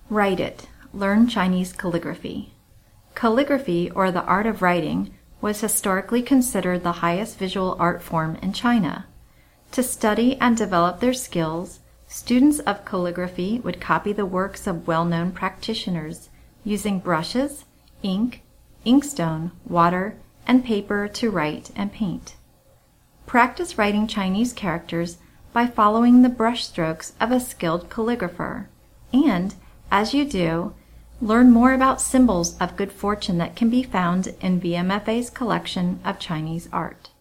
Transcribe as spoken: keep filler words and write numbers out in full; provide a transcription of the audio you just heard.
Write it. Learn Chinese calligraphy. Calligraphy, or the art of writing, was historically considered the highest visual art form in China. To study and develop their skills, students of calligraphy would copy the works of well-known practitioners, using brushes, ink, inkstone, water, and paper to write and paint. Practice writing Chinese characters by following the brush strokes of a skilled calligrapher, and, as you do, learn more about symbols of good fortune that can be found in V M F A's collection of Chinese art.